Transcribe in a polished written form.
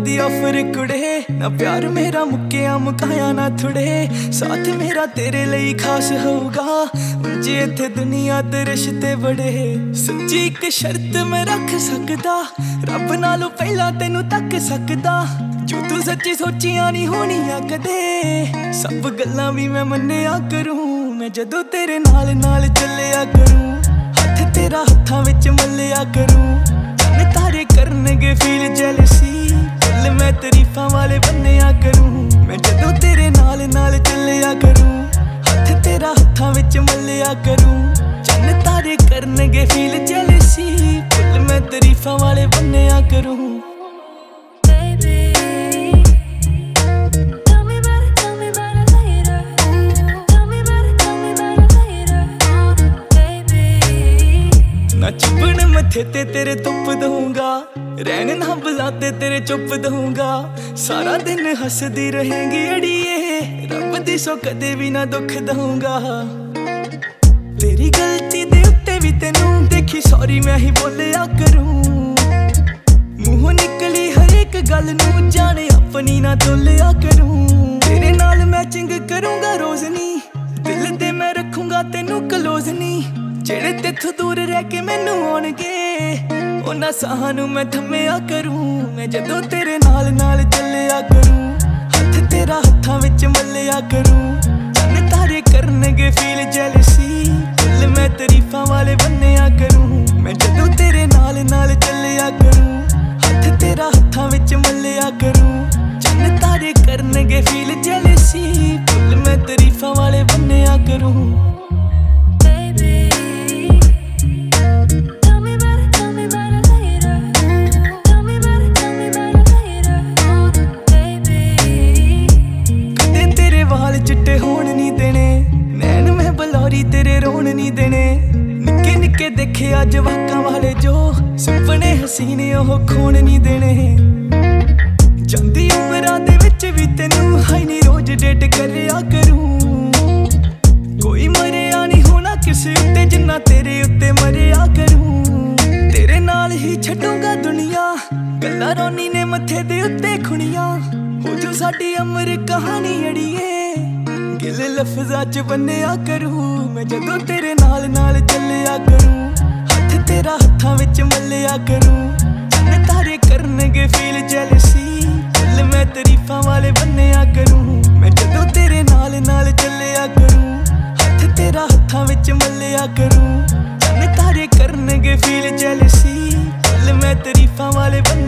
the offer कुड़े ना प्यार मेरा मुक्किया मुकाया ना थुड़े साथ मेरा तेरे लिए खास होगा जे इत्थे दुनिया ते रिश्ते बड़े सच्ची एक शर्त मैं रख सकदा रब नालों पहला तेनू तक सकदा जो तू सच्ची सोचिया नहीं होनिया कदे सब गल्लां भी मैं मन्निया करूं मैं जदों तेरे नाल नाल चलिया करूं हथ तेरा हत्थां विच मल्लिया करूं चन्न तारे करनगे फील जेलसी दिल मैं तारीफां वाले बन्निया करूं मैं जदों तेरे नाल नाल चलिया करूं हथ तेरा हत्थां विच मल्लिया करूं चन्न तारे करनगे फील जेलसी दिल मैं तारीफां वाले बन्निया करूं ना चुभन मथे ते तेरे तुप दूंगा रहन ना बुलाते तेरे चुप दूंगा सारा दिन हसदी रहेंगी अड़िए रब दी सो कदे भी ना दुख दूंगा तेरी गलती दे उत्ते भी तेनू देखी सॉरी मैं ही बोलिया करूं मुंह निकली हर एक गल नू जाने अपनी ना तोलिया करूं तेरे नाल मैचिंग करूंगा रोज नी दिल ते मैं रखूंगा तेनू क्लोज नी जेड़े तेथों दूर रह के मैनू आउणगे उन्हां साहां नू मैं थम्मिया करूं मैं जदों तेरे नाल नाल चलिया करूं हथ तेरा हत्थां विच मल्लिया करूं चन्न तारे करनगे फील जेलसी दिल मैं तारीफां वाले बन्निया करूं मैं जदों तेरे नाल नाल चलिया करूं हथ तेरा हत्थां विच मल्लिया करूं चन्न तारे करनगे फील जेलसी दिल मैं तारीफां वाले बन्निया करूं चिट्टे होण नहीं देने नैन मैं बलौरी तेरे रोण नहीं देने निक्के निक्के देखे अज वाकां वाले जो सुपने हसीने ओह खोण नहीं देने जांदी उमरां दे विच भी तैनू हाई नी रोज डेट करिया करूं कोई मरिया नहीं होना किसे उत्ते जिन्ना तेरे उत्ते मरिया करूं तेरे नाल ही छड्डूंगा दुनिया गल्लां रोनी ने मथे दे उत्ते खुणियां हो जो साडी अमर कहानी अड़िए गिल लफ्ज़ां च बन्निया करूं मैं जदों तेरे नाल नाल चलिया करूं हथ तेरा हत्थां विच मल्लिया करूं चन्न तारे करनगे फील जेलसी दिल मैं तारीफां वाले बन्निया करूं मैं जदों तेरे नाल नाल चलिया करूं हथ तेरा हत्थां विच मल्लिया करूं चन्न तारे करनगे फील जेलसी दिल मैं तारीफां वाले